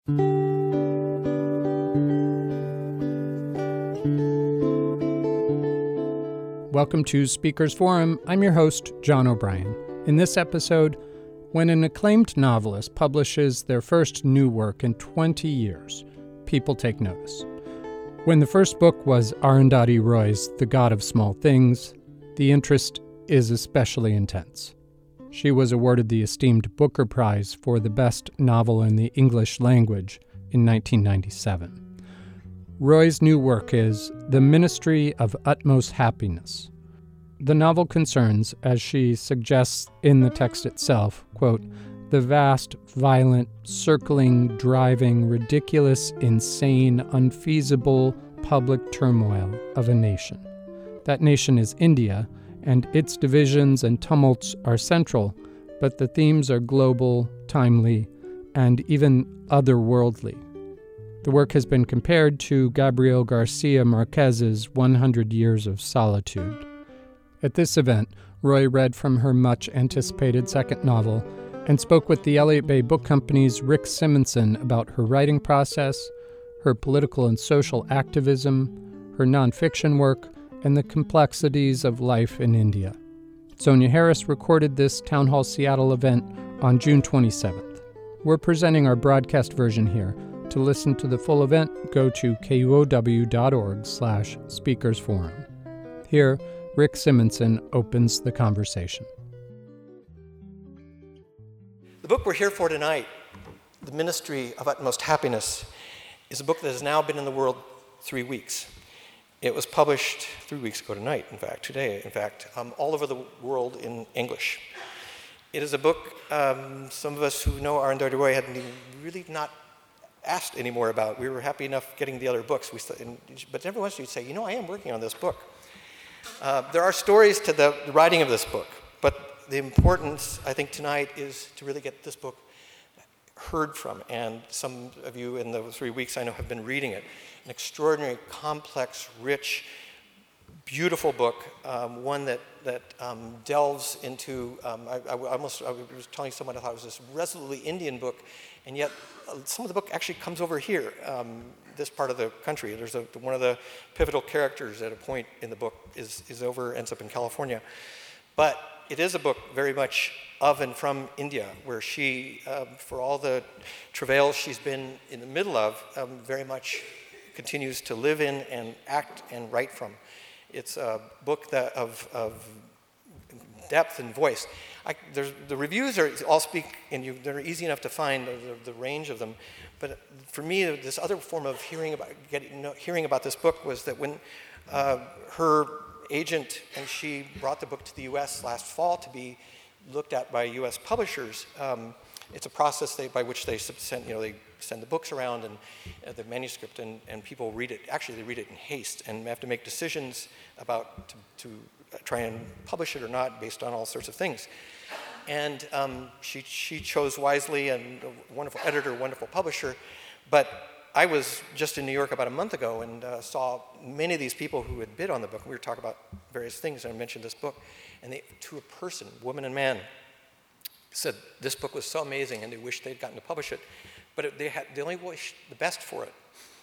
Welcome to Speakers Forum. I'm your host, John O'Brien. In this episode, when an acclaimed novelist publishes their first new work in 20 years, people take notice. When the first book was Arundhati Roy's The God of Small Things, the interest is especially intense. She was awarded the esteemed Booker Prize for the best novel in the English language in 1997. Roy's new work is The Ministry of Utmost Happiness. The novel concerns, as she suggests in the text itself, quote, the vast, violent, circling, driving, ridiculous, insane, unfeasible public turmoil of a nation. That nation is India, and its divisions and tumults are central, but the themes are global, timely, and even otherworldly. The work has been compared to Gabriel Garcia Marquez's 100 Years of Solitude. At this event, Roy read from her much-anticipated second novel and spoke with the Elliott Bay Book Company's Rick Simonson about her writing process, her political and social activism, her nonfiction work, and the complexities of life in India. Sonia Harris recorded this Town Hall Seattle event on June 27th. We're presenting our broadcast version here. To listen to the full event, go to kuow.org/speakersforum. Here, Rick Simonson opens the conversation. The book we're here for tonight, The Ministry of Utmost Happiness, is a book that has now been in the world 3 weeks. It was published 3 weeks ago tonight, today, all over the world in English. It is a book some of us who know Arundhati Roy had really not asked any more about. We were happy enough getting the other books, but every once you'd say, I am working on this book. There are stories to the writing of this book, but the importance, I think, tonight is to really get this book heard from, and some of you in the 3 weeks I know have been reading it. An extraordinary, complex, rich, beautiful book, one that delves into, I was telling someone I thought it was this resolutely Indian book, and yet some of the book actually comes over here, this part of the country. There's one of the pivotal characters at a point in the book ends up in California. But it is a book very much of and from India, where she, for all the travails she's been in the middle of, very much continues to live in and act and write from. It's a book of depth and voice. The reviews all speak, and they're easy enough to find, the range of them. But for me, this other form of hearing about this book was that when her agent and she brought the book to the U.S. last fall to be looked at by U.S. publishers, it's a process by which they send the books around and the manuscript, and people read it. Actually, they read it in haste and have to make decisions about to try and publish it or not based on all sorts of things. And she chose wisely, and a wonderful editor, wonderful publisher. But I was just in New York about a month ago and saw many of these people who had bid on the book. We were talking about various things, and I mentioned this book. And they, to a person, woman and man, said this book was so amazing and they wished they'd gotten to publish it. But they only wished the best for it,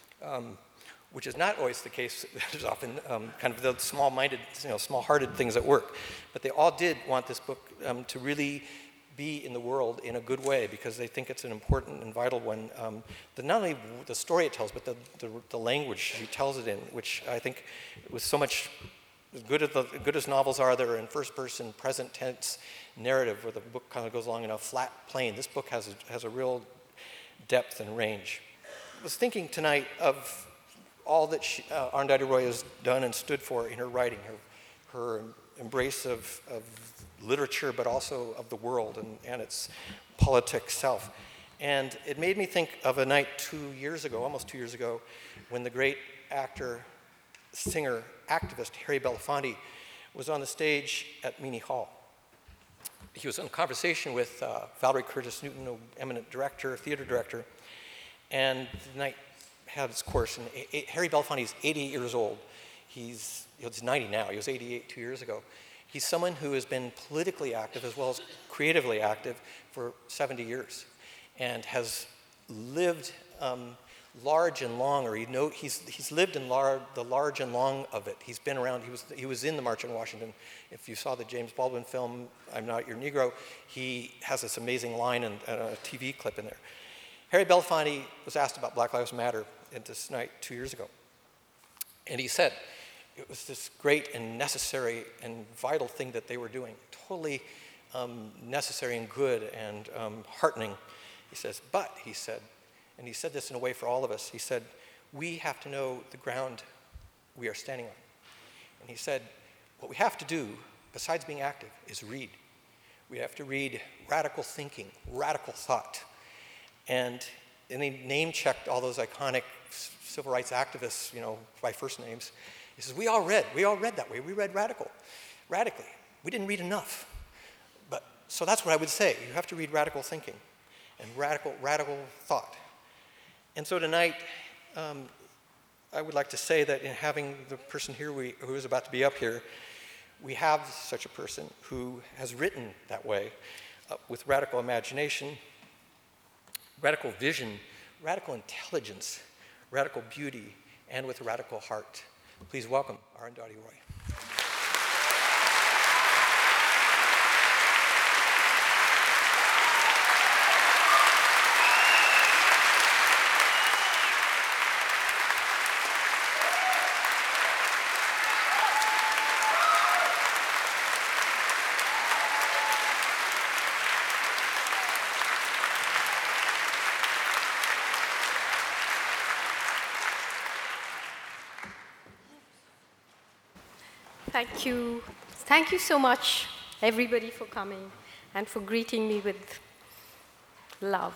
which is not always the case. There's often kind of the small-minded, small-hearted things at work. But they all did want this book to really be in the world in a good way, because they think it's an important and vital one. Not only the story it tells, but the language she tells it in, which I think was so much as good as novels are that are in first-person, present tense narrative, where the book kind of goes along in a flat plane. This book has a real depth and range. I was thinking tonight of all that Arundhati Roy has done and stood for in her writing, her embrace of literature, but also of the world and its politic self. And it made me think of a night almost 2 years ago, when the great actor, singer, activist Harry Belafonte was on the stage at Meany Hall. He was in conversation with Valerie Curtis Newton, an eminent theater director, and the night had its course. And Harry Belafonte is 88 years old. He's 90 now. He was 88 2 years ago. He's someone who has been politically active as well as creatively active for 70 years, and has lived large and long, or he's lived in the large and long of it. He's been around. He was in the March on Washington. If you saw the James Baldwin film, I'm Not Your Negro, he has this amazing line and a TV clip in there. Harry Belafonte was asked about Black Lives Matter at this night 2 years ago. And he said it was this great and necessary and vital thing that they were doing, totally necessary and good and heartening. He says, but, he said, and he said this in a way for all of us, he said, we have to know the ground we are standing on. And he said, what we have to do, besides being active, is read. We have to read radical thinking, radical thought. And he name-checked all those iconic civil rights activists, by first names. He says, we all read that way. We read radically. We didn't read enough. So that's what I would say. You have to read radical thinking and radical thought. And so tonight, I would like to say that in having the person here who is about to be up here, we have such a person who has written that way with radical imagination, radical vision, radical intelligence, radical beauty, and with a radical heart. Please welcome Arundhati Roy. Thank you. Thank you so much, everybody, for coming and for greeting me with love.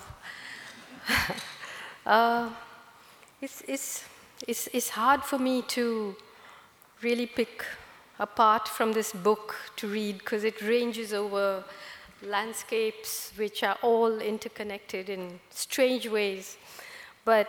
It's hard for me to really pick a part from this book to read because it ranges over landscapes which are all interconnected in strange ways. But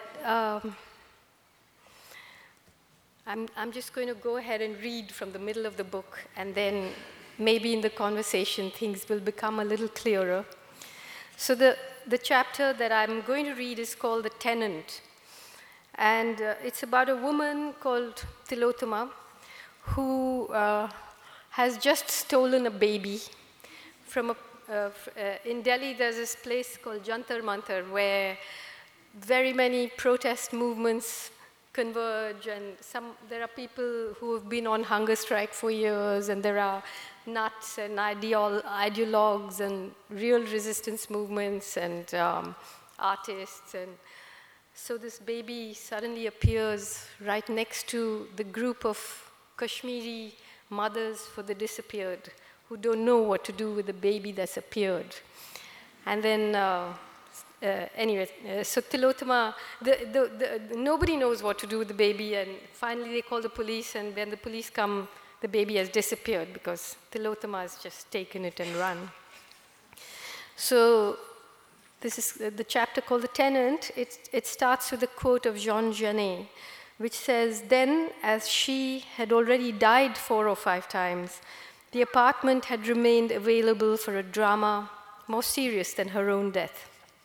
I'm just going to go ahead and read from the middle of the book, and then maybe in the conversation things will become a little clearer. So the chapter that I'm going to read is called The Tenant. And it's about a woman called Tilotoma who has just stolen a baby from in Delhi. There's this place called Jantar Mantar where very many protest movements converge, and there are people who have been on hunger strike for years, and there are nuts and ideologues and real resistance movements and artists. And so this baby suddenly appears right next to the group of Kashmiri mothers for the disappeared who don't know what to do with the baby that's appeared. And then so Tilotoma, nobody knows what to do with the baby, and finally they call the police, and when the police come, the baby has disappeared because Tilotoma has just taken it and run. So this is the chapter called The Tenant. It starts with a quote of Jean Genet, which says, "Then, as she had already died 4 or 5 times, the apartment had remained available for a drama more serious than her own death.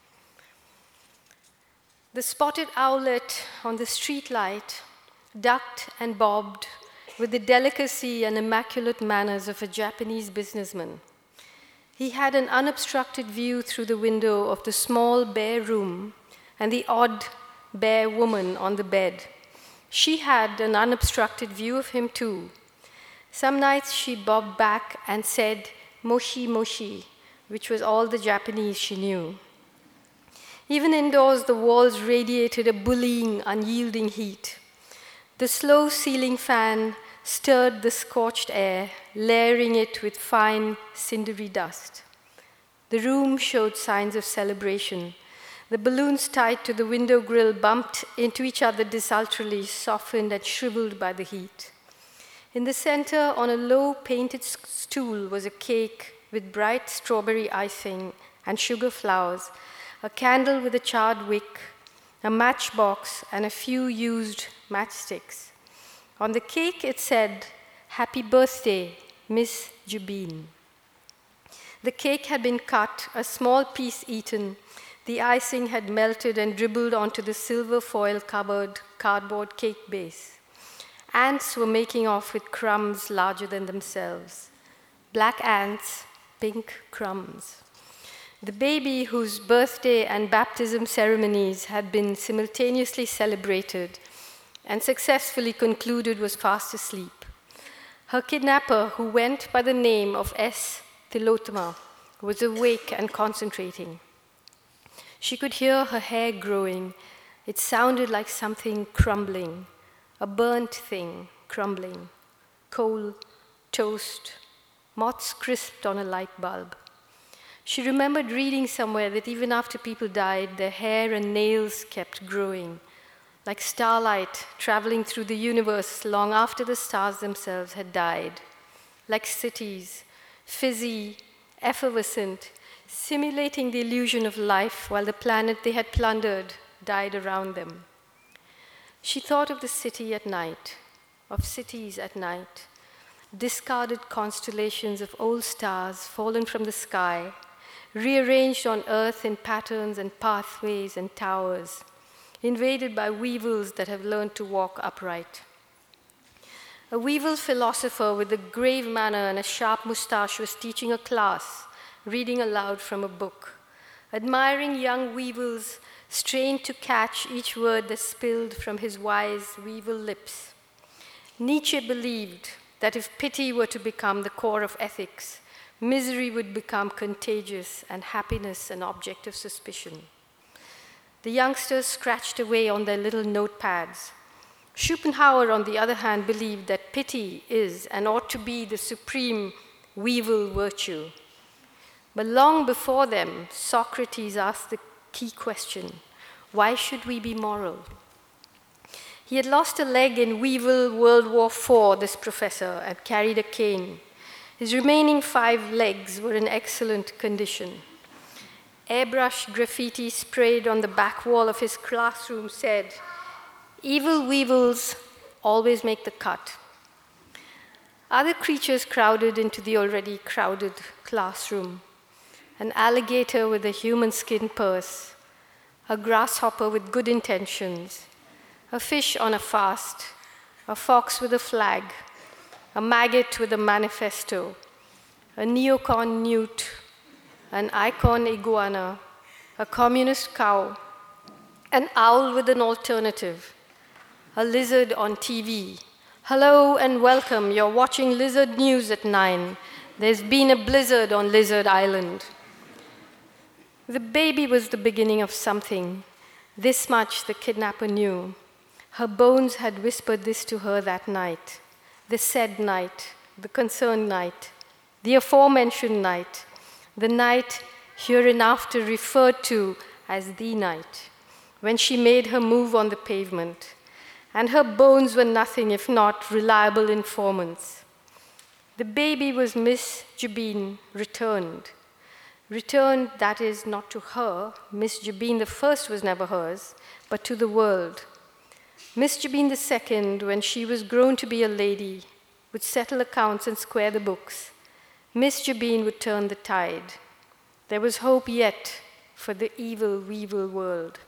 The spotted owlet on the street light ducked and bobbed with the delicacy and immaculate manners of a Japanese businessman. He had an unobstructed view through the window of the small bare room and the odd bare woman on the bed. She had an unobstructed view of him too. Some nights she bobbed back and said, 'Moshi, moshi,' which was all the Japanese she knew. Even indoors, the walls radiated a bullying, unyielding heat. The slow ceiling fan stirred the scorched air, layering it with fine, cindery dust. The room showed signs of celebration. The balloons tied to the window grill bumped into each other desultorily, softened and shriveled by the heat. In the center, on a low painted stool, was a cake with bright strawberry icing and sugar flowers, a candle with a charred wick, a matchbox, and a few used matchsticks. On the cake it said, 'Happy birthday, Miss Jubin.' The cake had been cut, a small piece eaten, The icing had melted and dribbled onto the silver foil-covered cardboard cake base. Ants were making off with crumbs larger than themselves. Black ants, pink crumbs. The baby, whose birthday and baptism ceremonies had been simultaneously celebrated and successfully concluded, was fast asleep. Her kidnapper, who went by the name of S. Tilotama, was awake and concentrating. She could hear her hair growing. It sounded like something crumbling, a burnt thing crumbling, coal, toast, moths crisped on a light bulb. She remembered reading somewhere that even after people died, their hair and nails kept growing, like starlight traveling through the universe long after the stars themselves had died, like cities, fizzy, effervescent, simulating the illusion of life while the planet they had plundered died around them. She thought of the city at night, of cities at night, discarded constellations of old stars fallen from the sky, rearranged on earth in patterns and pathways and towers, invaded by weevils that have learned to walk upright. A weevil philosopher with a grave manner and a sharp mustache was teaching a class, reading aloud from a book, admiring young weevils strained to catch each word that spilled from his wise weevil lips. Nietzsche believed that if pity were to become the core of ethics, misery would become contagious and happiness an object of suspicion. The youngsters scratched away on their little notepads. Schopenhauer, on the other hand, believed that pity is and ought to be the supreme weevil virtue. But long before them, Socrates asked the key question: why should we be moral? He had lost a leg in Weevil World War IV, this professor, and carried a cane. His remaining 5 legs were in excellent condition. Airbrush graffiti sprayed on the back wall of his classroom said, "Evil weevils always make the cut." Other creatures crowded into the already crowded classroom. An alligator with a human skin purse, a grasshopper with good intentions, a fish on a fast, a fox with a flag, a maggot with a manifesto, a neocon newt, an icon iguana, a communist cow, an owl with an alternative, a lizard on TV. Hello and welcome. You're watching Lizard News at 9. There's been a blizzard on Lizard Island. The baby was the beginning of something. This much the kidnapper knew. Her bones had whispered this to her that night. The said night, the concerned night, the aforementioned night, the night hereinafter referred to as the night, when she made her move on the pavement, and her bones were nothing if not reliable informants. The baby was Miss Jabin, returned. Returned, that is, not to her. Miss Jabin the first was never hers, but to the world. Miss Jabin the second, when she was grown to be a lady, would settle accounts and square the books. Miss Jabin would turn the tide. There was hope yet for the evil weevil world.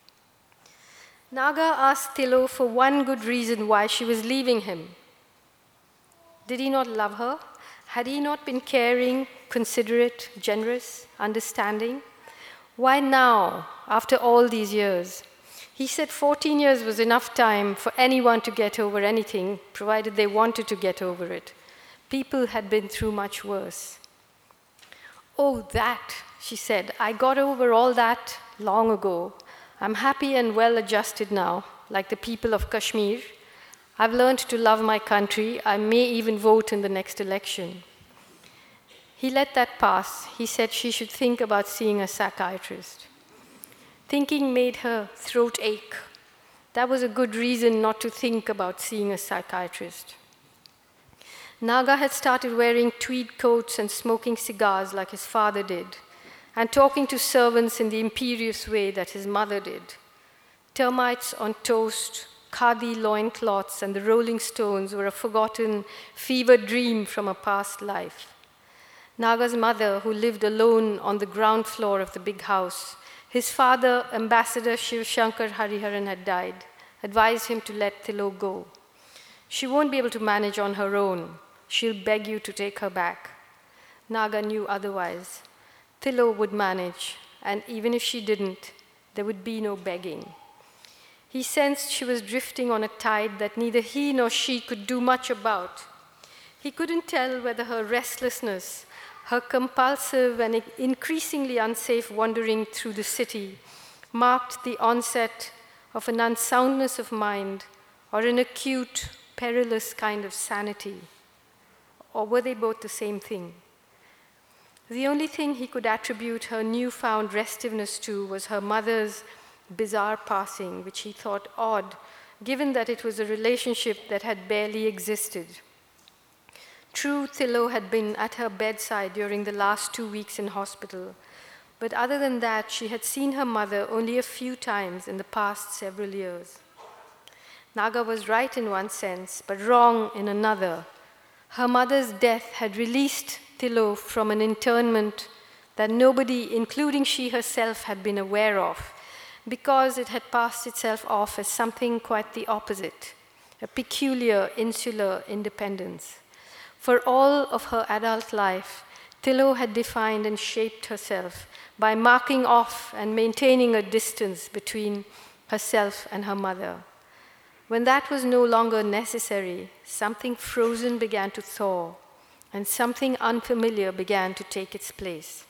Naga asked Tilo for one good reason why she was leaving him. Did he not love her? Had he not been caring, considerate, generous, understanding? Why now, after all these years? He said 14 years was enough time for anyone to get over anything, provided they wanted to get over it. People had been through much worse. "Oh, that," she said, "I got over all that long ago. I'm happy and well adjusted now, like the people of Kashmir. I've learned to love my country. I may even vote in the next election." He let that pass. He said she should think about seeing a psychiatrist. Thinking made her throat ache. That was a good reason not to think about seeing a psychiatrist. Naga had started wearing tweed coats and smoking cigars like his father did, and talking to servants in the imperious way that his mother did. Termites on toast, khadi loincloths, and the Rolling Stones were a forgotten, fevered dream from a past life. Naga's mother, who lived alone on the ground floor of the big house, His father, Ambassador Shiv Shankar Hariharan, had died, advised him to let Tilo go. She won't be able to manage on her own. She'll beg you to take her back. Naga knew otherwise. Tilo would manage, and even if she didn't, there would be no begging. He sensed she was drifting on a tide that neither he nor she could do much about. He couldn't tell whether her restlessness, her compulsive and increasingly unsafe wandering through the city marked the onset of an unsoundness of mind or an acute, perilous kind of sanity. Or were they both the same thing? The only thing he could attribute her newfound restiveness to was her mother's bizarre passing, which he thought odd, given that it was a relationship that had barely existed. True, Tilo had been at her bedside during the last 2 weeks in hospital, but other than that, she had seen her mother only a few times in the past several years. Naga was right in one sense, but wrong in another. Her mother's death had released Tilo from an internment that nobody, including she herself, had been aware of, because it had passed itself off as something quite the opposite, a peculiar, insular independence. For all of her adult life, Tilo had defined and shaped herself by marking off and maintaining a distance between herself and her mother. When that was no longer necessary, something frozen began to thaw, and something unfamiliar began to take its place.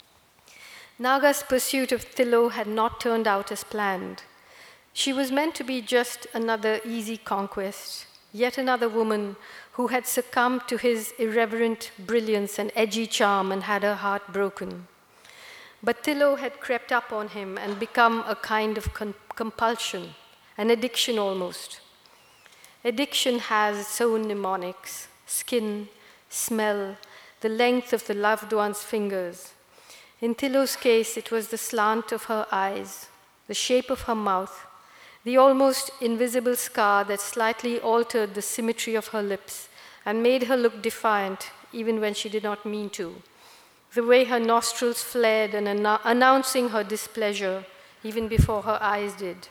Naga's pursuit of Tilo had not turned out as planned. She was meant to be just another easy conquest, yet another woman who had succumbed to his irreverent brilliance and edgy charm and had her heart broken. But Tilo had crept up on him and become a kind of compulsion, an addiction almost. Addiction has its own mnemonics: skin, smell, the length of the loved one's fingers. In Tilo's case, it was the slant of her eyes, the shape of her mouth, the almost invisible scar that slightly altered the symmetry of her lips and made her look defiant even when she did not mean to, the way her nostrils flared and announcing her displeasure even before her eyes did,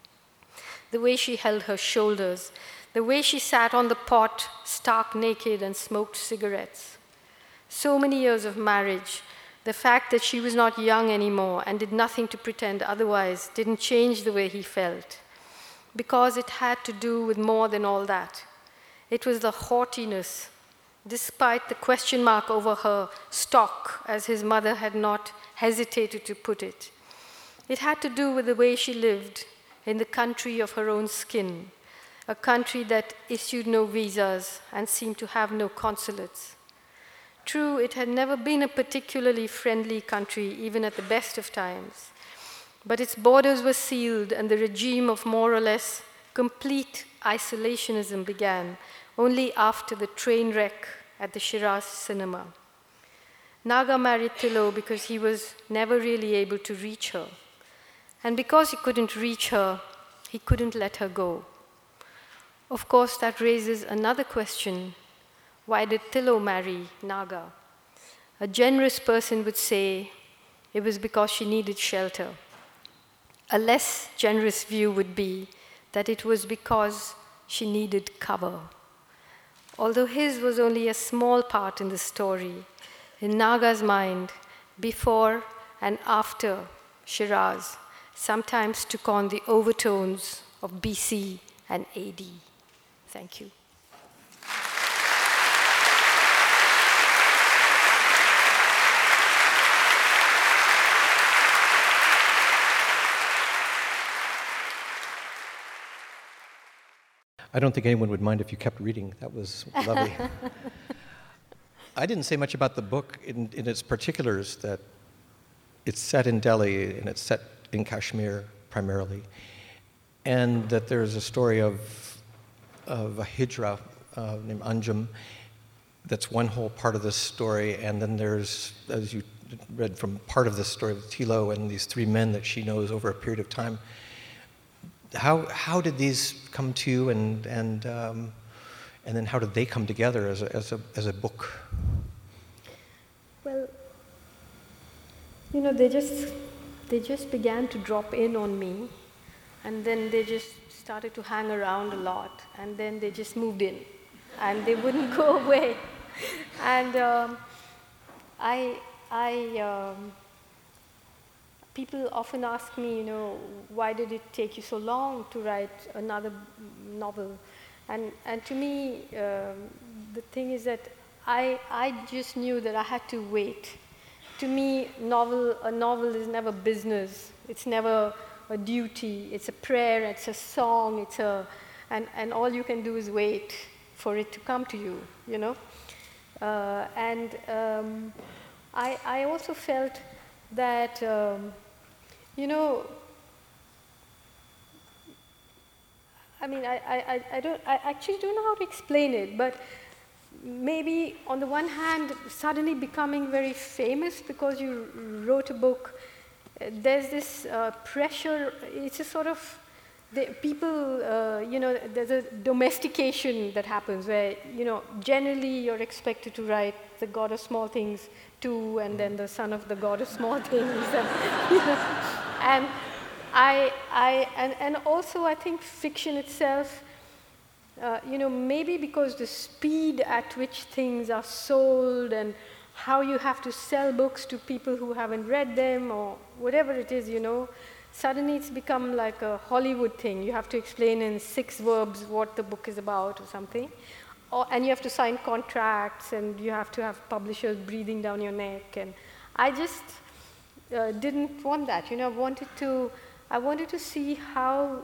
the way she held her shoulders, the way she sat on the pot, stark naked, and smoked cigarettes. So many years of marriage, the fact that she was not young anymore and did nothing to pretend otherwise didn't change the way he felt, because it had to do with more than all that. It was the haughtiness, despite the question mark over her stock, as his mother had not hesitated to put it. It had to do with the way she lived in the country of her own skin, a country that issued no visas and seemed to have no consulates. True, it had never been a particularly friendly country, even at the best of times, but its borders were sealed and the regime of more or less complete isolationism began only after the train wreck at the Shiraz cinema. Naga married Tilo because he was never really able to reach her. And because he couldn't reach her, he couldn't let her go. Of course, that raises another question. Why did Tilo marry Naga? A generous person would say it was because she needed shelter. A less generous view would be that it was because she needed cover. Although his was only a small part in the story, in Naga's mind, before and after Shiraz sometimes took on the overtones of BC and AD. Thank you. I don't think anyone would mind if you kept reading. That was lovely. I didn't say much about the book in its particulars, that it's set in Delhi and it's set in Kashmir primarily, and that there's a story of a hijra named Anjum. That's one whole part of this story, and then there's, as you read from part of this story, with Tilo and these three men that she knows over a period of time. How did these come to you, and then how did they come together as a book? Well, they just they just began to drop in on me, and then they just started to hang around a lot, and then they just moved in, and they wouldn't go away. And people often ask me, why did it take you so long to write another novel? And to me, the thing is that I just knew that I had to wait. To me, a novel is never business. It's never a duty. It's a prayer. It's a song. And all you can do is wait for it to come to you. I also felt that I actually don't know how to explain it, but maybe on the one hand, suddenly becoming very famous because you wrote a book, there's this pressure. It's a sort of there's a domestication that happens where, generally you're expected to write The God of Small Things 2 and then The Son of the God of Small Things. And also I think fiction itself, maybe because the speed at which things are sold and how you have to sell books to people who haven't read them or whatever it is, suddenly it's become like a Hollywood thing. You have to explain in 6 verbs what the book is about or something. And you have to sign contracts, and you have to have publishers breathing down your neck. And I just didn't want that. I wanted to see how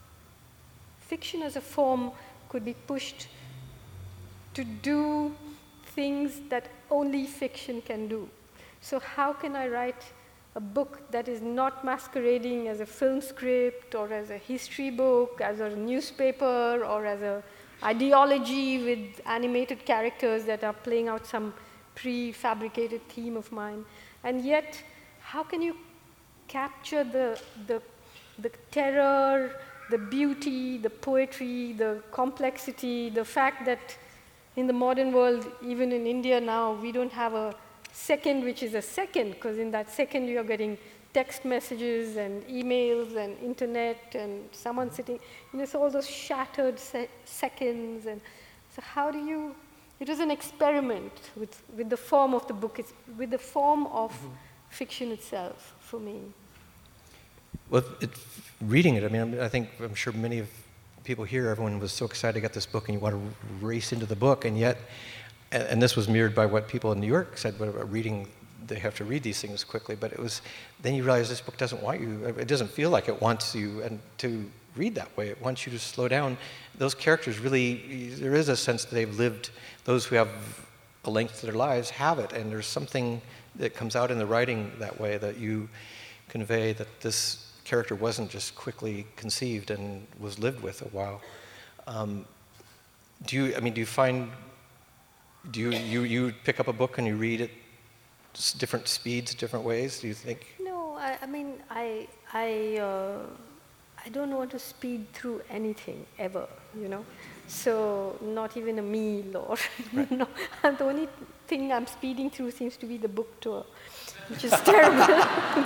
fiction as a form could be pushed to do things that only fiction can do. So how can I write a book that is not masquerading as a film script or as a history book, as a newspaper, or as an ideology with animated characters that are playing out some prefabricated theme of mine? And yet, how can you capture the terror, the beauty, the poetry, the complexity, the fact that in the modern world, even in India now, we don't have a second which is a second, because in that second you're getting text messages and emails and internet and someone sitting, so all those shattered seconds. And so how do you, it was an experiment with the form of the book, with the form of fiction itself for me. Well, reading it, I'm sure many of people here, everyone was so excited to get this book and you want to race into the book, and yet, and this was mirrored by what people in New York said about reading, they have to read these things quickly, but then you realize this book doesn't want you, it doesn't feel like it wants you and to read that way. It wants you to slow down. Those characters really, there is a sense that they've lived, those who have a length to their lives have it, and there's something that comes out in the writing that way that you convey that this character wasn't just quickly conceived and was lived with a while. Do you pick up a book and you read it different speeds, different ways, do you think? No, I don't want to speed through anything ever, So not even a meal or right. No. The only thing I'm speeding through seems to be the book tour, which is terrible.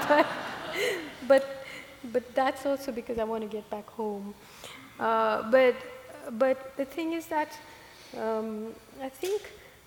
But that's also because I want to get back home. But the thing is that I think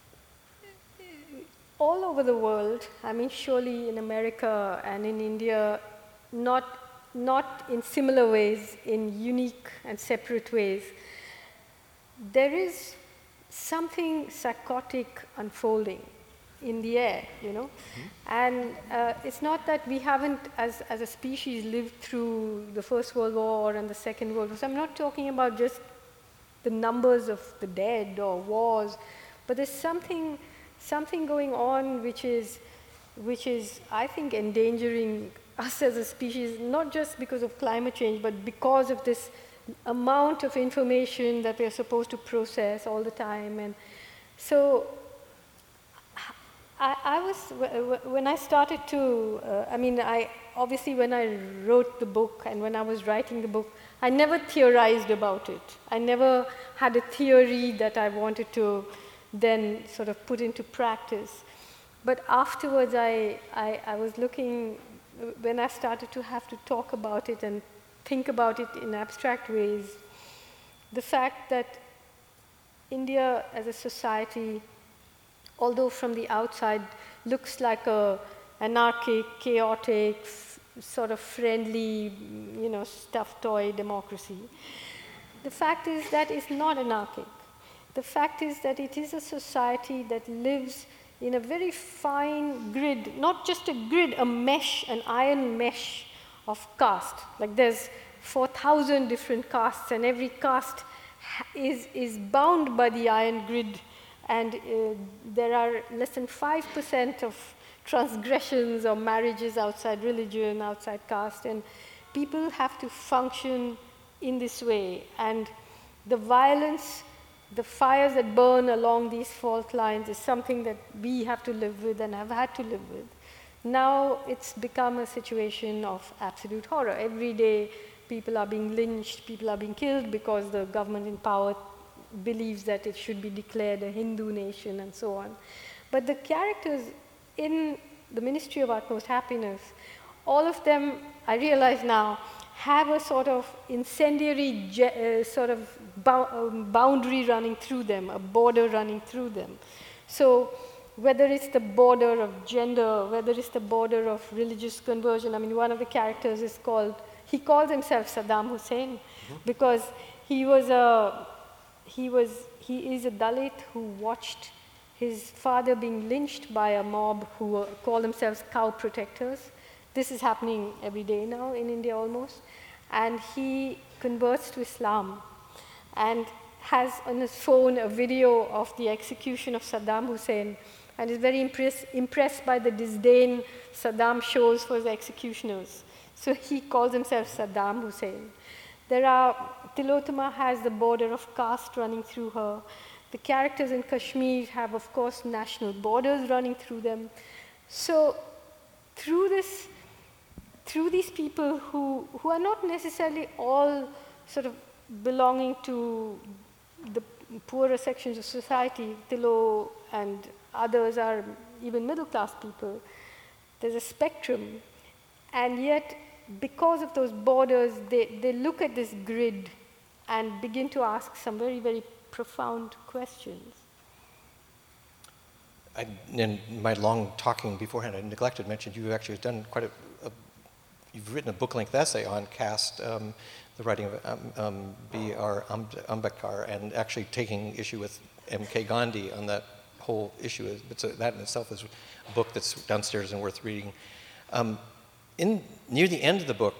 all over the world, surely in America and in India, not in similar ways, in unique and separate ways, there is something psychotic unfolding in the air, And it's not that we haven't, as a species, lived through the First World War and the Second World War. So I'm not talking about just the numbers of the dead or wars, but there's something going on which is, I think, endangering us as a species, not just because of climate change, but because of this amount of information that we are supposed to process all the time. And so I was, when I started to, obviously when I wrote the book and when I was writing the book, I never theorized about it. I never had a theory that I wanted to then sort of put into practice. But afterwards, I was looking when I started to have to talk about it and think about it in abstract ways, the fact that India as a society, although from the outside looks like a anarchic, chaotic, sort of friendly, stuffed toy democracy, the fact is that it's not anarchic. The fact is that it is a society that lives in a very fine grid, not just a grid, a mesh, an iron mesh of caste. Like there's 4,000 different castes, and every caste is bound by the iron grid, and there are less than 5% of transgressions or marriages outside religion, outside caste, and people have to function in this way. And the violence, the fires that burn along these fault lines is something that we have to live with and have had to live with. Now it's become a situation of absolute horror. Every day people are being lynched, people are being killed because the government in power believes that it should be declared a Hindu nation and so on. But the characters in the Ministry of Utmost Happiness, all of them, I realize now, have a sort of incendiary boundary running through them, a border running through them. So whether it's the border of gender, whether it's the border of religious conversion, I mean, one of the characters is he calls himself Saddam Hussein because he is a Dalit who watched his father being lynched by a mob who call themselves cow protectors. This is happening every day now in India almost. And he converts to Islam and has on his phone a video of the execution of Saddam Hussein and is very impressed by the disdain Saddam shows for his executioners. So he calls himself Saddam Hussein. Tilotoma has the border of caste running through her. The characters in Kashmir have, of course, national borders running through them. So through these people who are not necessarily all sort of belonging to the poorer sections of society, Tilo and others are even middle-class people, there's a spectrum. And yet, because of those borders, they look at this grid and begin to ask some very, very profound questions. In my long talking beforehand, I neglected to mention you actually have done quite you've written a book-length essay on caste, the writing of B.R. Ambedkar, and actually taking issue with M.K. Gandhi on that whole issue. That in itself is a book that's downstairs and worth reading. Near the end of the book,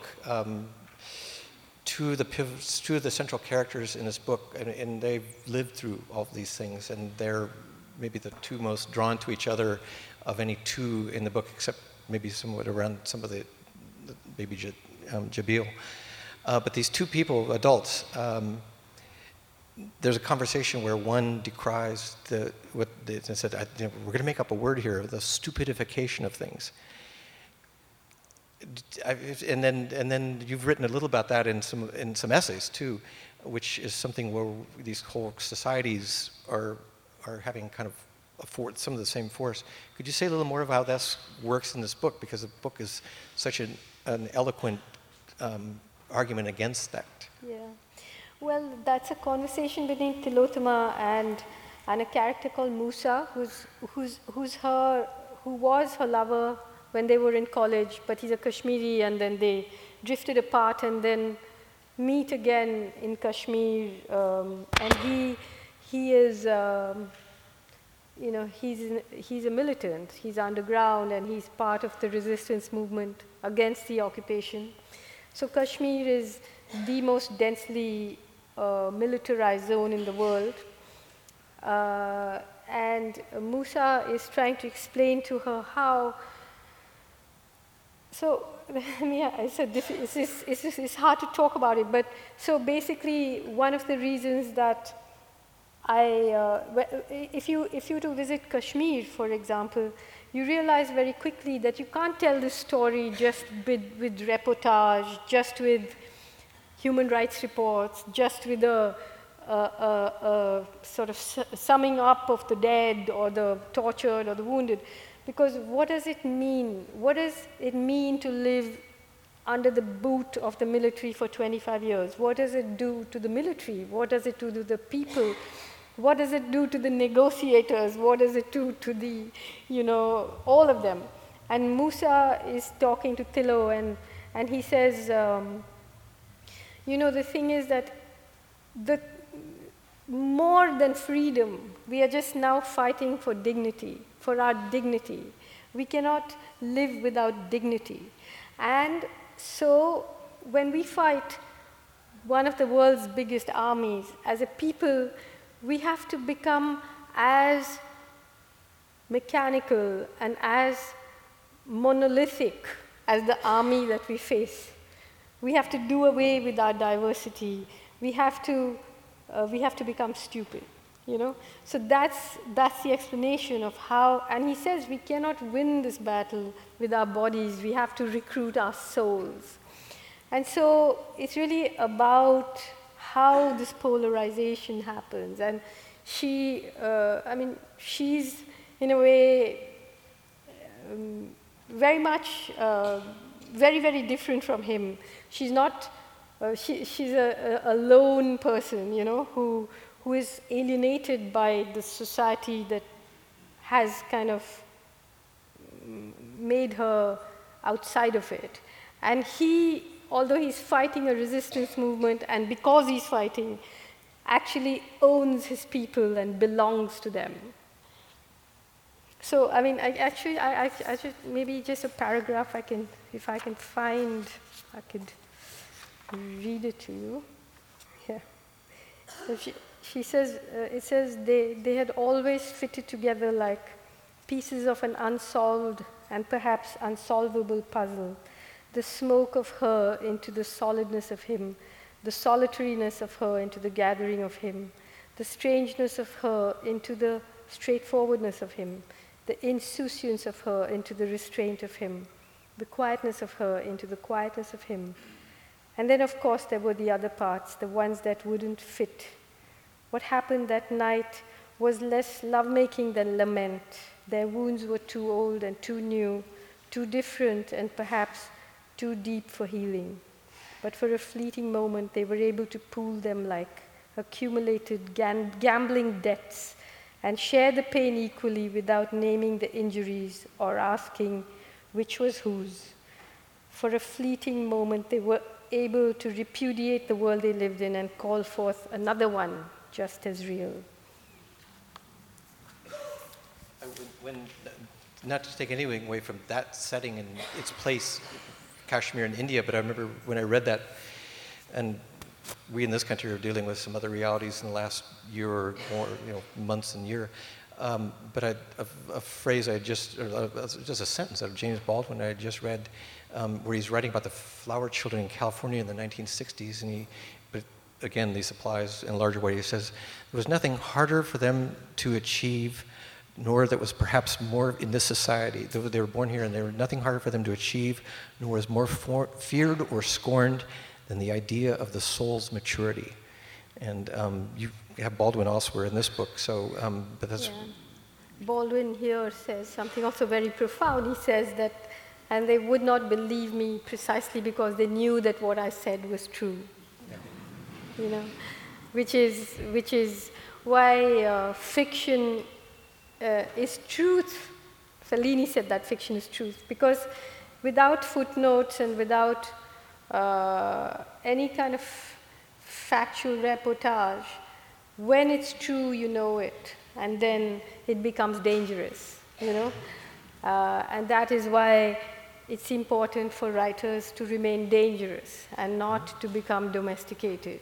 two of the central characters in this book, and they've lived through all of these things, and they're maybe the two most drawn to each other of any two in the book, except maybe somewhat around some of the maybe Jabil. But these two people, adults, there's a conversation where one decries what they said, we're going to make up a word here, the stupidification of things. And then you've written a little about that in some essays too, which is something where these whole societies are having kind of some of the same force. Could you say a little more about how that works in this book? Because the book is such an eloquent argument against that. Yeah. Well, that's a conversation between Tilotoma and a character called Musa, who was her lover when they were in college, but he's a Kashmiri, and then they drifted apart and then meet again in Kashmir. And he is, he's a militant. He's underground, and he's part of the resistance movement against the occupation. So Kashmir is the most densely militarized zone in the world. And Musa is trying to explain to her how. So, it's hard to talk about it, but so basically one of the reasons that if you to visit Kashmir, for example, you realize very quickly that you can't tell this story just with reportage, just with human rights reports, just with a sort of summing up of the dead or the tortured or the wounded. Because what does it mean? What does it mean to live under the boot of the military for 25 years? What does it do to the military? What does it do to the people? What does it do to the negotiators? What does it do to the, all of them? And Musa is talking to Tilo, and he says, the thing is that more than freedom, we are just now fighting for dignity, for our dignity. We cannot live without dignity. And so when we fight one of the world's biggest armies, as a people, we have to become as mechanical and as monolithic as the army that we face. We have to do away with our diversity. We have to become stupid, So that's the explanation of how. And he says we cannot win this battle with our bodies. We have to recruit our souls. And so it's really about how this polarization happens. And she's in a way very much, very, very different from him. She's not, she's a lone person, who is alienated by the society that has kind of made her outside of it. And he, although he's fighting a resistance movement, and because he's fighting, actually owns his people and belongs to them. So, I should, maybe just a paragraph if I can find, I could read it to you. Yeah. So she says, it says, they had always fitted together like pieces of an unsolved and perhaps unsolvable puzzle. The smoke of her into the solidness of him, the solitariness of her into the gathering of him, the strangeness of her into the straightforwardness of him, the insouciance of her into the restraint of him, the quietness of her into the quietness of him. And then, of course, there were the other parts, the ones that wouldn't fit. What happened that night was less lovemaking than lament. Their wounds were too old and too new, too different and perhaps too deep for healing. But for a fleeting moment, they were able to pool them like accumulated gambling debts and share the pain equally without naming the injuries or asking which was whose. For a fleeting moment, they were able to repudiate the world they lived in and call forth another one just as real. Not to take anything away from that setting and its place, Kashmir in India, but I remember when I read that, and we in this country are dealing with some other realities in the last year or more, months and year. But a phrase just a sentence out of James Baldwin I had just read, where he's writing about the flower children in California in the 1960s, and but again, this applies in a larger way. He says, there was nothing harder for them to achieve, nor that was perhaps more in this society. They were born here, and there was nothing harder for them to achieve, nor was more feared or scorned than the idea of the soul's maturity. And you have Baldwin elsewhere in this book, so, but that's... Yeah. Baldwin here says something also very profound. He says that, and they would not believe me precisely because they knew that what I said was true. Yeah. Which is why fiction is truth. Fellini said that fiction is truth, because without footnotes and without any kind of factual reportage, when it's true, you know it, and then it becomes dangerous, and that is why it's important for writers to remain dangerous and not to become domesticated.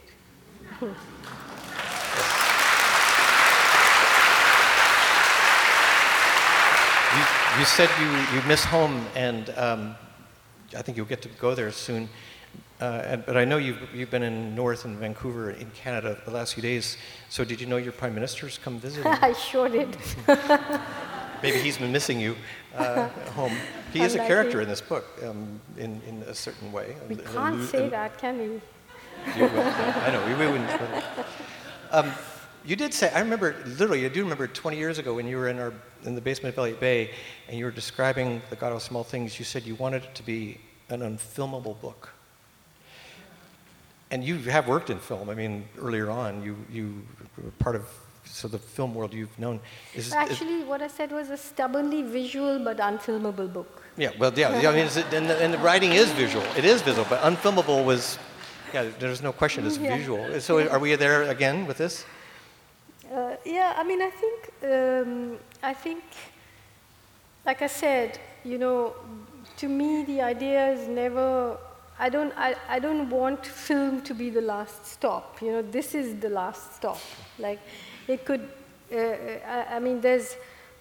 You said you miss home, and I think you'll get to go there soon. But I know you've been in North and Vancouver in Canada the last few days. So did you know your Prime Minister's come visit? I sure did. Maybe he's been missing you at home. He is a character in this book, in a certain way. We can't say that, can we? I know, we wouldn't. You did say, I remember, literally, I do remember 20 years ago when you were in the basement of Elliott Bay and you were describing The God of Small Things, you said you wanted it to be an unfilmable book. And you have worked in film. I mean, earlier on, you were part of the film world you've known. Actually, what I said was a stubbornly visual but unfilmable book. Yeah, well, yeah, I mean, and the writing is visual. It is visual, but unfilmable was, there's no question, it's visual. So are we there again with this? Yeah, I mean, I think, like I said, to me the idea is never. I don't want film to be the last stop. This is the last stop. Like, it could. I mean, there's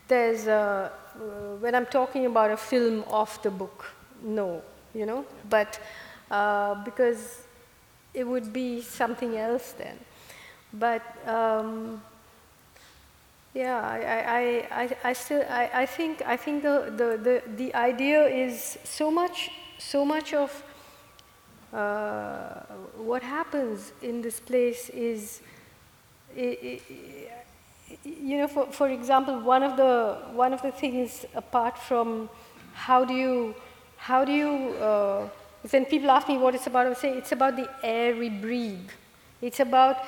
when I'm talking about a film of the book, no, but because it would be something else then. But I think the idea is so much of what happens in this place is, for example, one of the things apart from how do you when people ask me what it's about, I would say it's about the air we breathe. It's about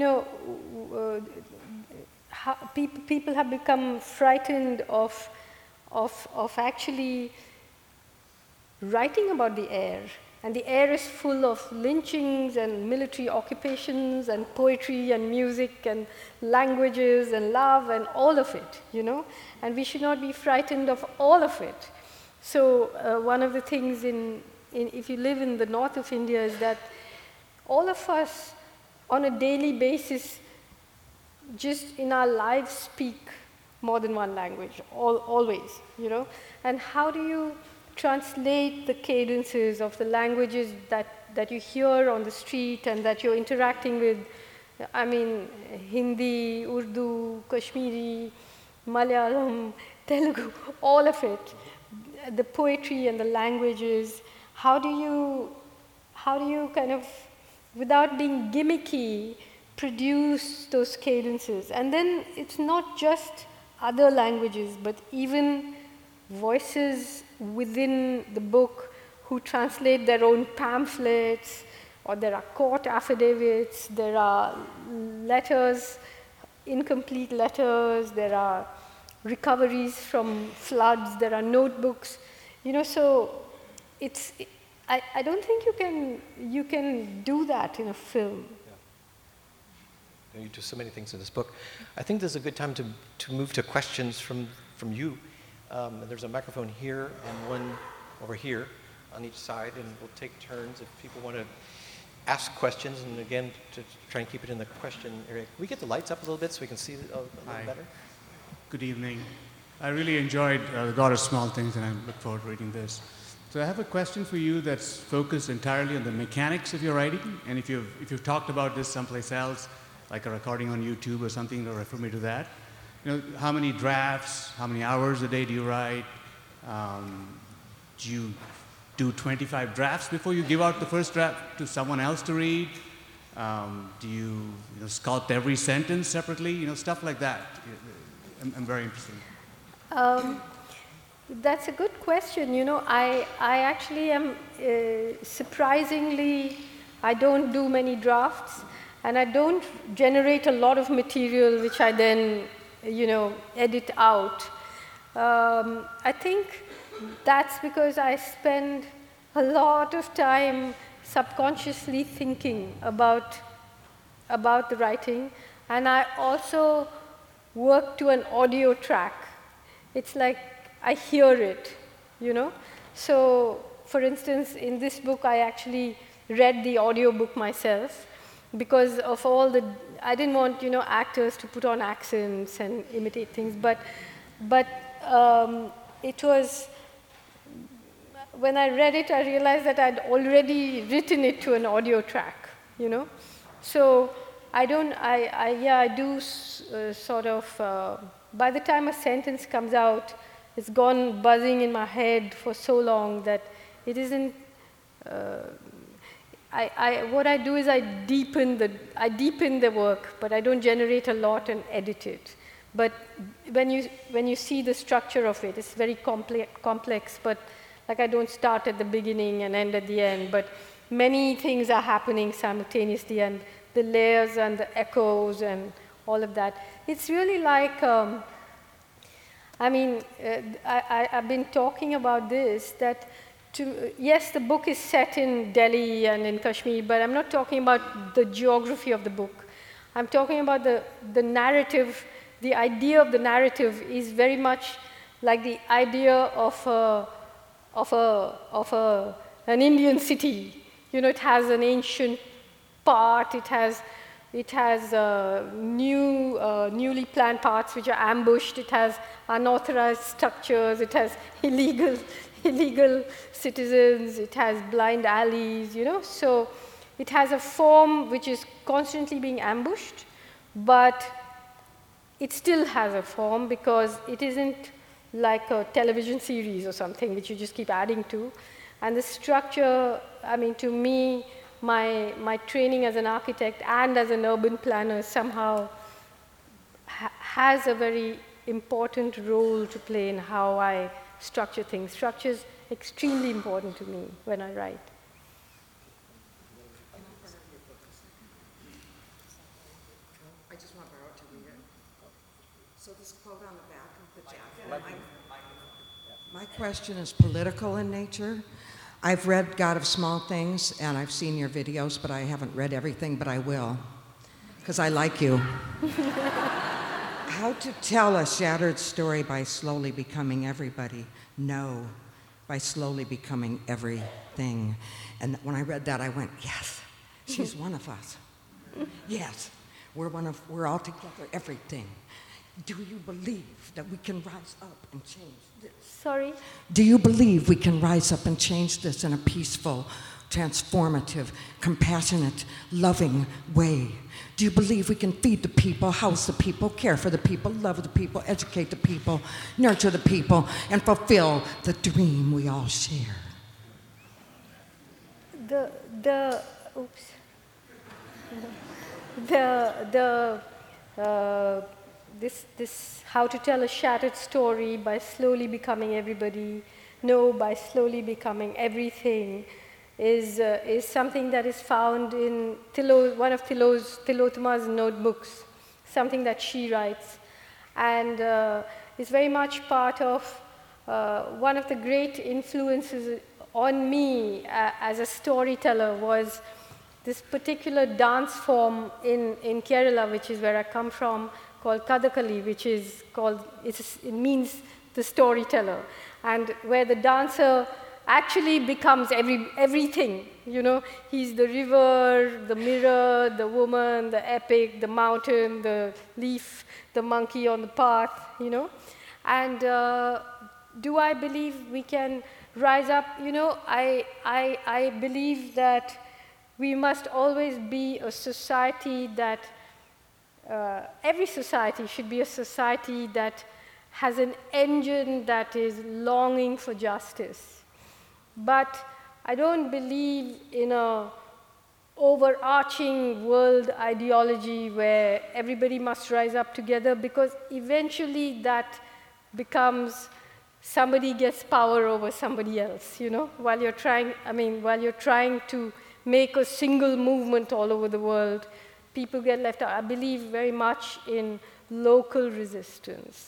how people have become frightened of actually writing about the air. And the air is full of lynchings and military occupations and poetry and music and languages and love and all of it, And we should not be frightened of all of it. So one of the things if you live in the north of India is that all of us on a daily basis just in our lives speak more than one language, always, And how do you translate the cadences of the languages that you hear on the street and that you're interacting with? I mean, Hindi, Urdu, Kashmiri, Malayalam, Telugu, all of it, the poetry and the languages. How do you kind of, without being gimmicky, produce those cadences? And then it's not just other languages, but even voices within the book who translate their own pamphlets, or there are court affidavits, there are letters, incomplete letters, there are recoveries from floods, there are notebooks, so I don't think you can do that in a film. You do so many things in this book. I think this is a good time to move to questions from you. There's a microphone here and one over here on each side, and we'll take turns if people want to ask questions. And again, to try and keep it in the question area. Can we get the lights up a little bit so we can see a little better? Good evening. I really enjoyed The God of Small Things, and I look forward to reading this. So I have a question for you that's focused entirely on the mechanics of your writing. And if you've talked about this someplace else, like a recording on YouTube or something, to refer me to that. How many drafts, how many hours a day do you write? Do you do 25 drafts before you give out the first draft to someone else to read? Do you sculpt every sentence separately? Stuff like that. I'm very interested. That's a good question. I actually am surprisingly, I don't do many drafts, and I don't generate a lot of material which I then, edit out. I think that's because I spend a lot of time subconsciously thinking about the writing, and I also work to an audio track. It's like I hear it, So, for instance, in this book, I actually read the audio book myself because of I didn't want, actors to put on accents and imitate things, but it was, when I read it, I realized that I'd already written it to an audio track, So I do sort of, by the time a sentence comes out, it's gone buzzing in my head for so long that it isn't, what I do is I deepen the work, but I don't generate a lot and edit it. But when you see the structure of it, it's very complex, but like I don't start at the beginning and end at the end, but many things are happening simultaneously, and the layers and the echoes and all of that. It's really like, I've been talking about this, that yes, the book is set in Delhi and in Kashmir, but I'm not talking about the geography of the book. I'm talking about the narrative. The idea of the narrative is very much like the idea of an Indian city. It has an ancient part. It has newly planned parts which are ambushed. It has unauthorized structures. It has illegal citizens. It has blind alleys. So it has a form which is constantly being ambushed, but it still has a form because it isn't like a television series or something which you just keep adding to. And the structure, to me, my training as an architect and as an urban planner somehow has a very important role to play in how I structure things. Structure is extremely important to me when I write. I just want Bharat to read it. So this quote on the back of the jacket. My question is political in nature. I've read God of Small Things, and I've seen your videos, but I haven't read everything, but I will, because I like you. How to tell a shattered story by slowly becoming everybody? No, by slowly becoming everything. And when I read that, I went, yes, she's one of us. Yes, we're all together, everything. Do you believe that we can rise up and change this? Sorry? Do you believe we can rise up and change this in a peaceful, transformative, compassionate, loving way? Do you believe we can feed the people, house the people, care for the people, love the people, educate the people, nurture the people, and fulfill the dream we all share? This how to tell a shattered story by slowly becoming everybody, no, by slowly becoming everything, is something that is found in one of Tilottama's notebooks, something that she writes. And it's very much part of one of the great influences on me as a storyteller was this particular dance form in Kerala, which is where I come from, called Kathakali, which is it means the storyteller, and where the dancer actually becomes everything. He's the river, the mirror, the woman, the epic, the mountain, the leaf, the monkey on the path. And do I believe we can rise up? I believe that we must always be a society that every society should be a society that has an engine that is longing for justice. But I don't believe in an overarching world ideology where everybody must rise up together, because eventually that becomes somebody gets power over somebody else, while you're trying to make a single movement all over the world. People get left out. I believe very much in local resistance,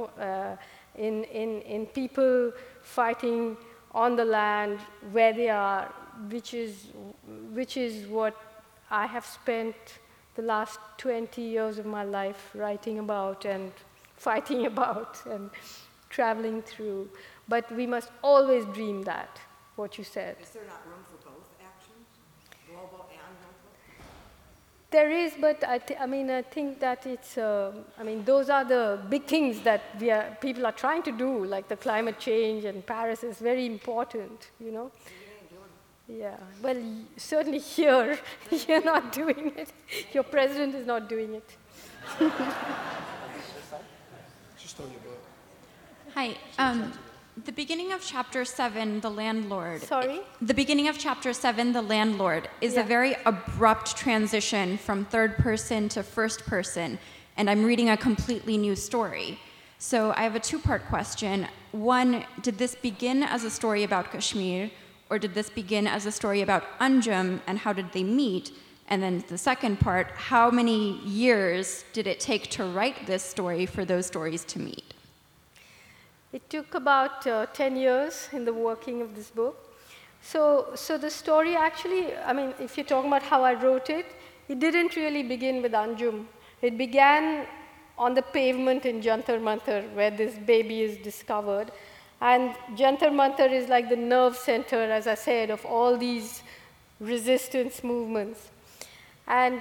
in people fighting on the land where they are, which is what I have spent the last 20 years of my life writing about and fighting about and traveling through. But we must always dream that, what you said. Is there not room for both actions, global and local? There is, but I think that it's, those are the big things that people are trying to do, like the climate change, and Paris is very important, Yeah, well, certainly here, you're not doing it. Your president is not doing it. Hi. The beginning of chapter 7, the landlord. Sorry? The beginning of chapter 7, the landlord, is a very abrupt transition from third person to first person, and I'm reading a completely new story. So I have a two-part question. One, did this begin as a story about Kashmir, or did this begin as a story about Anjum, and how did they meet? And then the second part, how many years did it take to write this story for those stories to meet? It took about 10 years in the working of this book. So the story actually, I mean, if you're talking about how I wrote it, it didn't really begin with Anjum. It began on the pavement in Jantar Mantar, where this baby is discovered. And Jantar Mantar is like the nerve center, as I said, of all these resistance movements. And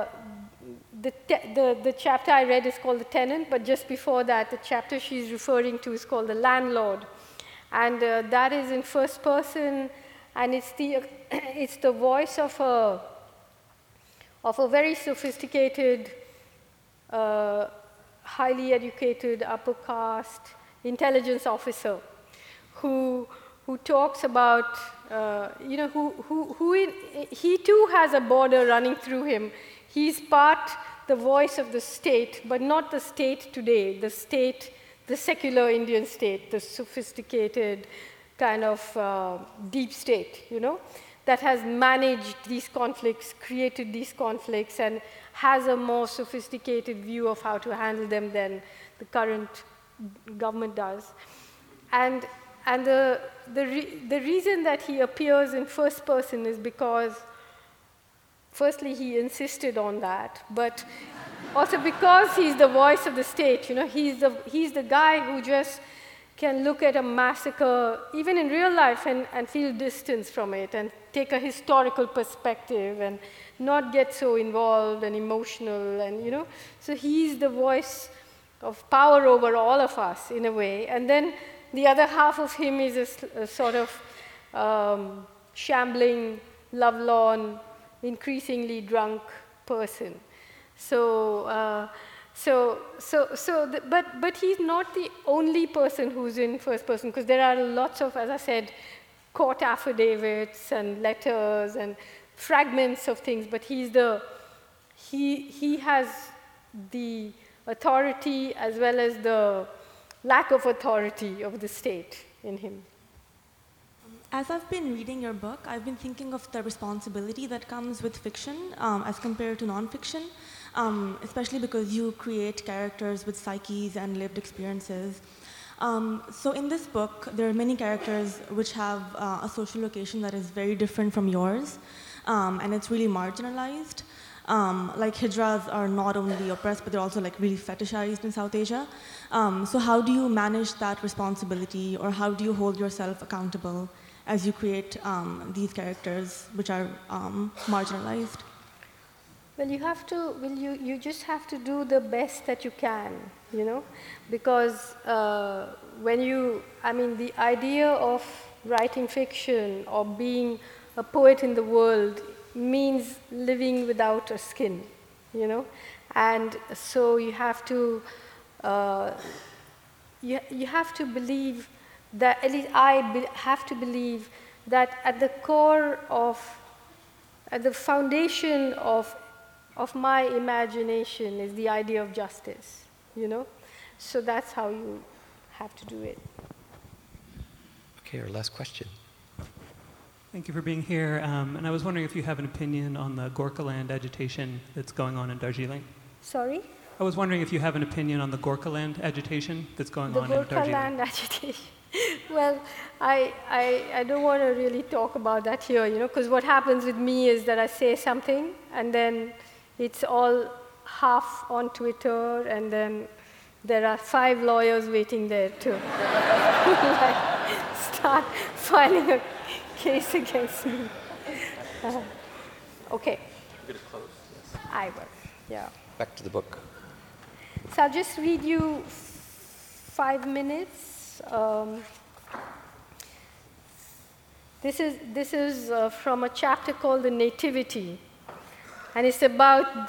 the chapter I read is called The Tenant, but just before that, the chapter she's referring to is called The Landlord. And that is in first person, and it's the voice of a very sophisticated, highly educated, upper caste intelligence officer who talks about, he too has a border running through him. He's the voice of the state, but not the state today, the secular Indian state, the sophisticated kind of deep state, that has managed these conflicts, created these conflicts, and has a more sophisticated view of how to handle them than the current government does. And the reason that he appears in first person is because, firstly, he insisted on that, but also because he's the voice of the state. He's the guy who just can look at a massacre, even in real life, and feel distance from it, and take a historical perspective, and not get so involved and emotional, and So he's the voice of power over all of us, in a way. And then the other half of him is a sort of shambling, lovelorn, increasingly drunk person. But he's not the only person who's in first person, because there are lots of, as I said, court affidavits and letters and fragments of things. But he has the authority as well as the lack of authority of the state in him. As I've been reading your book, I've been thinking of the responsibility that comes with fiction as compared to nonfiction, especially because you create characters with psyches and lived experiences. So in this book, there are many characters which have a social location that is very different from yours, and it's really marginalized. Like Hijras are not only oppressed, but they're also like really fetishized in South Asia. So how do you manage that responsibility, or how do you hold yourself accountable as you create these characters which are marginalized? Well, you just have to do the best that you can, because the idea of writing fiction or being a poet in the world means living without a skin, and so you have to believe that, at least have to believe that at the core at the foundation of my imagination is the idea of justice, So that's how you have to do it. Okay, our last question. Thank you for being here. And I was wondering if you have an opinion on the Gorkhaland agitation that's going on in Darjeeling. Sorry? I was wondering if you have an opinion on the Gorkhaland agitation that's going on in Darjeeling. The Gorkhaland agitation. Well, I don't want to really talk about that here, because what happens with me is that I say something, and then it's all half on Twitter, and then there are 5 lawyers waiting there to start filing a case against me. Okay. You're going to close? Yes. I will, yeah. Back to the book. So I'll just read you 5 minutes. This is from a chapter called The Nativity, and it's about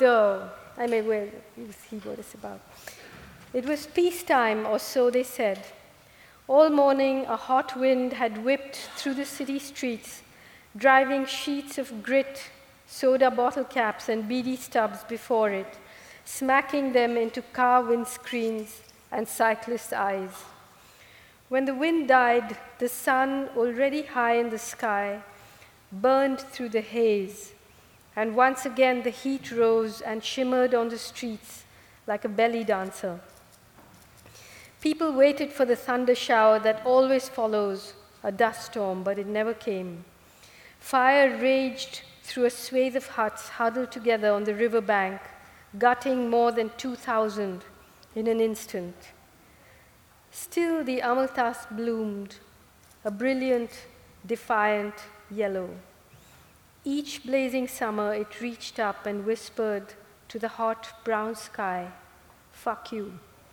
you see what it's about. It was peacetime, or so they said. All morning, a hot wind had whipped through the city streets, driving sheets of grit, soda bottle caps, and beady stubs before it, smacking them into car windscreens and cyclists' eyes. When the wind died, the sun, already high in the sky, burned through the haze, and once again the heat rose and shimmered on the streets like a belly dancer. People waited for the thunder shower that always follows a dust storm, but it never came. Fire raged through a swathe of huts huddled together on the river bank, gutting more than 2,000 in an instant. Still the amalthas bloomed, a brilliant, defiant yellow. Each blazing summer it reached up and whispered to the hot brown sky, "Fuck you."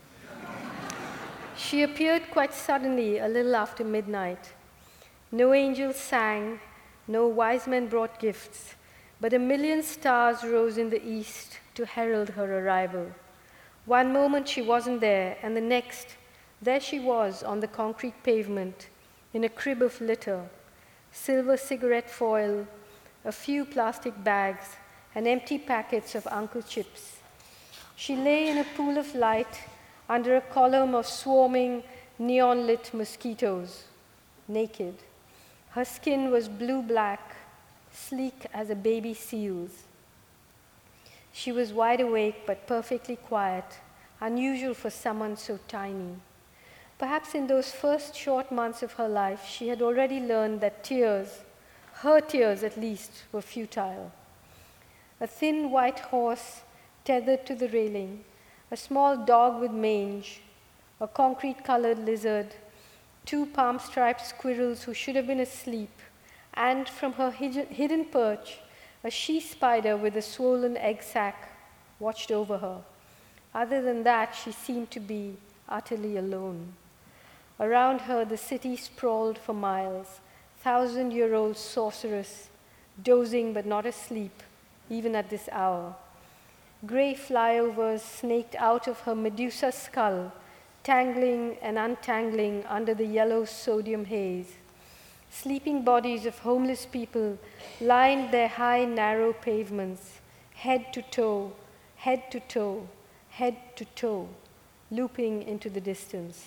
She appeared quite suddenly a little after midnight. No angels sang, no wise men brought gifts, but a million stars rose in the east to herald her arrival. One moment she wasn't there, and the next, there she was on the concrete pavement, in a crib of litter, silver cigarette foil, a few plastic bags, and empty packets of Uncle Chips. She lay in a pool of light under a column of swarming, neon-lit mosquitoes, naked. Her skin was blue-black, sleek as a baby seal's. She was wide awake but perfectly quiet, unusual for someone so tiny. Perhaps in those first short months of her life, she had already learned that tears, her tears at least, were futile. A thin white horse tethered to the railing, a small dog with mange, a concrete-colored lizard, 2 palm-striped squirrels who should have been asleep, and from her hidden perch, a she-spider with a swollen egg sac watched over her. Other than that, she seemed to be utterly alone. Around her, the city sprawled for miles, 1,000-year-old sorceress, dozing but not asleep, even at this hour. Gray flyovers snaked out of her Medusa skull, tangling and untangling under the yellow sodium haze. Sleeping bodies of homeless people lined their high, narrow pavements, head to toe, head to toe, head to toe, looping into the distance.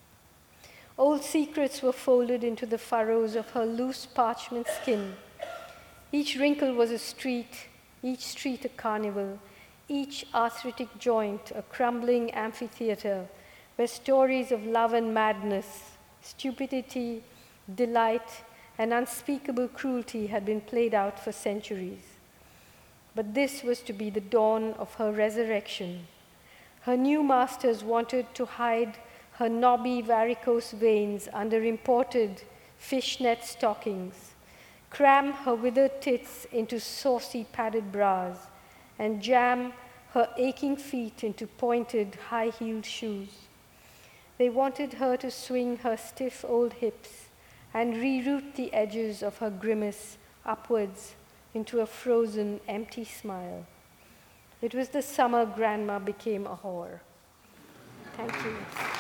Old secrets were folded into the furrows of her loose parchment skin. Each wrinkle was a street, each street a carnival, each arthritic joint a crumbling amphitheater where stories of love and madness, stupidity, delight, and unspeakable cruelty had been played out for centuries. But this was to be the dawn of her resurrection. Her new masters wanted to hide her knobby varicose veins under imported fishnet stockings, cram her withered tits into saucy padded bras, and jam her aching feet into pointed high-heeled shoes. They wanted her to swing her stiff old hips and reroute the edges of her grimace upwards into a frozen, empty smile. It was the summer Grandma became a whore. Thank you.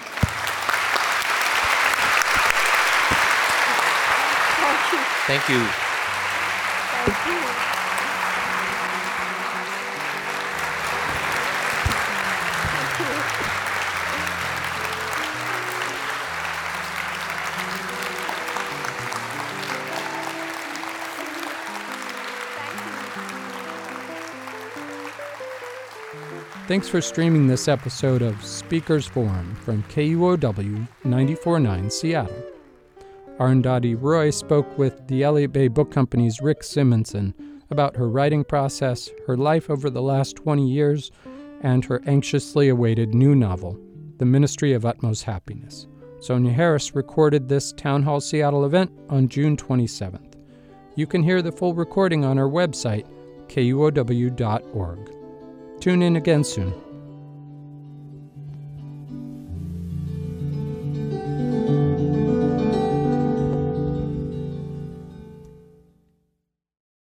Thank you. Thank you. Thanks for streaming this episode of Speakers Forum from KUOW 94.9 Seattle. Arundhati Roy spoke with the Elliott Bay Book Company's Rick Simonson about her writing process, her life over the last 20 years, and her anxiously awaited new novel, The Ministry of Utmost Happiness. Sonia Harris recorded this Town Hall Seattle event on June 27th. You can hear the full recording on our website, kuow.org. Tune in again soon.